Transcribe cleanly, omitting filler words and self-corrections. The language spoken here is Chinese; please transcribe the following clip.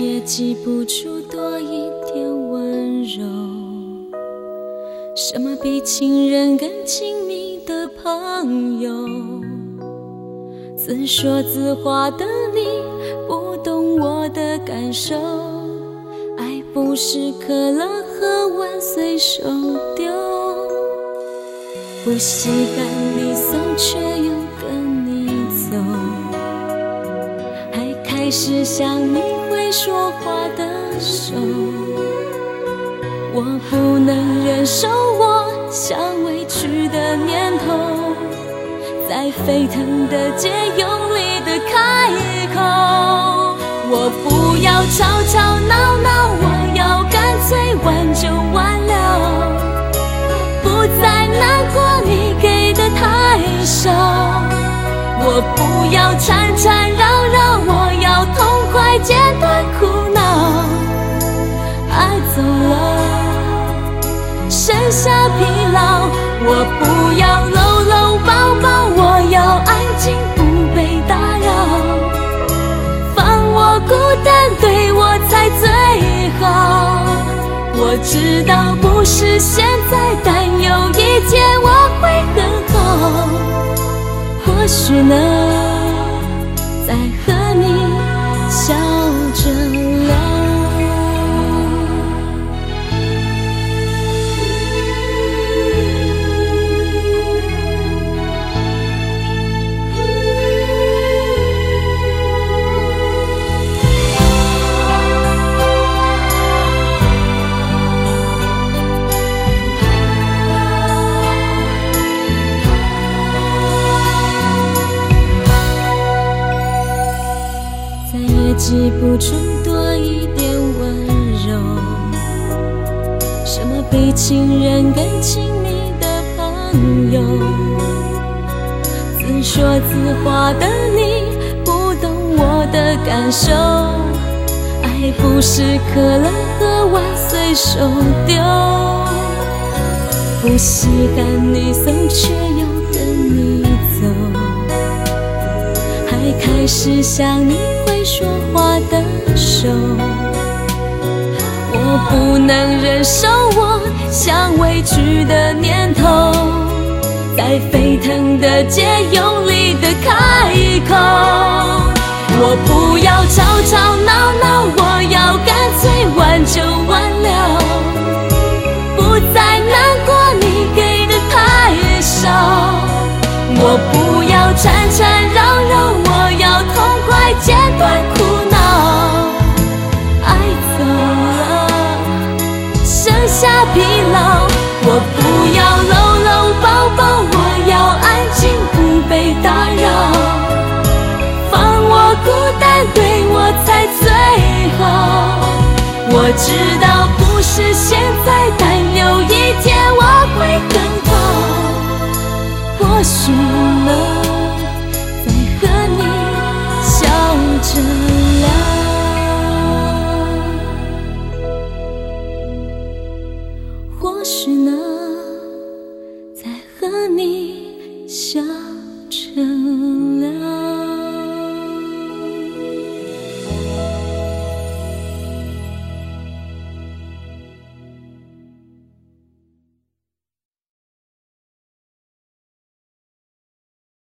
也挤不出多一点温柔。什么比亲人更亲密的朋友？自说自话的你不懂我的感受，爱不是可乐喝完随手丢。不习惯你送却又跟你走，还开始想你会说话的手。我不能忍受我想委屈的念头，在沸腾的街用力的开口。我不要吵吵闹闹，我要干脆挽就挽了，不再难过你给的太少。我不要缠缠绕绕，我要痛快剪断苦恼。爱走了，剩下疲劳。我不要搂搂抱抱，我要安静不被打扰。放我孤单对我才最好。我知道不是现在，但有一天我会很好。或许能再和你笑着聊。挤不出多一点温柔，什么比亲人更亲密的朋友？自说自话的你不懂我的感受，爱不是可乐喝完随手丢。不习惯你送却又跟你走，还开始想你会说话的手。我不能忍受我想委屈的念头，在沸腾的街用力的开口。我不要吵吵闹闹，我要干脆挽就挽了，不再难过你给的太少。我不要缠缠绕绕，我要痛快剪断苦恼。爱走了，剩下疲劳。我不要搂搂抱抱，我要安静不被打扰。放我孤单对我才最好。我知道不是现在，但有一天我会更好。或许呢